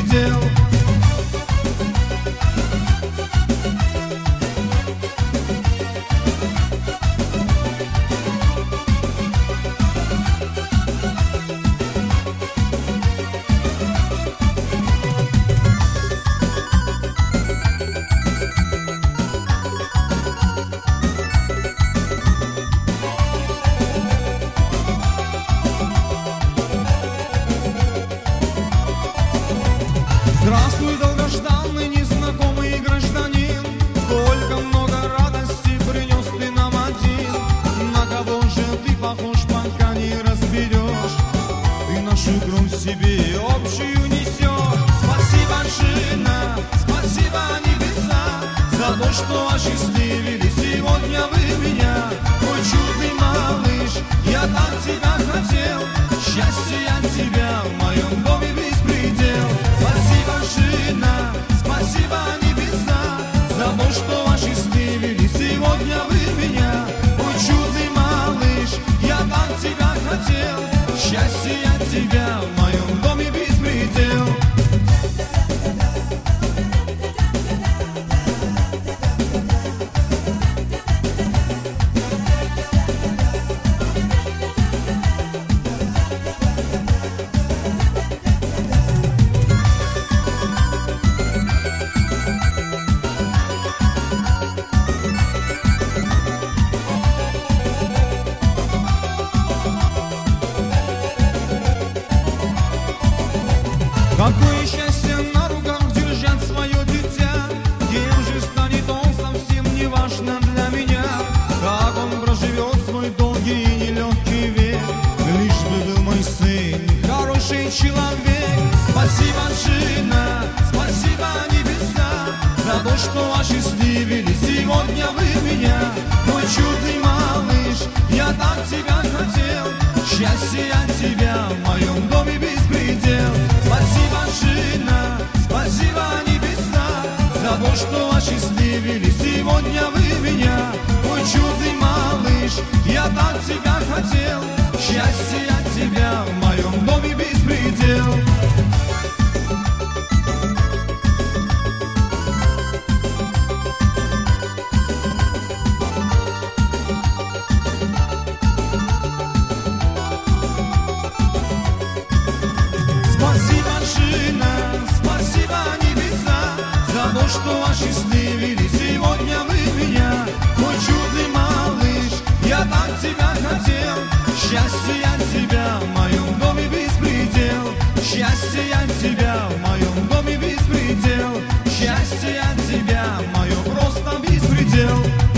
беспредел. Здравствуй, долгожданный незнакомый гражданин, сколько много радости принес ты нам один. На кого же ты похож, пока не разберешь? Ты нашу грусть себе общую несешь. Спасибо, жена, спасибо, небеса, за то, что осчастливили сегодня вы меня. Мой чудный малыш, я так тебя хотел, счастье от тебя в моем доме беспредел. Спасибо, жена, спасибо, небеса, за то, что осчастливили сегодня вы меня. Мой чудный малыш, я так тебя хотел, счастье от тебя в моем доме беспредел. Какое счастье на руках держать свое дитя, кем же станет он, совсем не важно для меня. Как он проживет свой долгий и нелегкий век, лишь бы был мой сын хороший человек. Спасибо, жена, спасибо, небеса, за то, что осчастливили сегодня вы меня. Мой чудный малыш, я так тебя хотел, счастье от тебя в моем доме беспредел. Спасибо, жена, спасибо, небеса, за то, что осчастливили сегодня вы меня. Мой чудный малыш, я так тебя хотел, счастье от тебя в моем доме беспредел. Спасибо, жена, спасибо, небеса, за то, что осчастливили сегодня вы меня. Мой чудный малыш, я так тебя хотел, счастье от тебя в моем доме беспредел. Счастье от тебя в моем доме беспредел. Счастье от тебя в моем просто беспредел.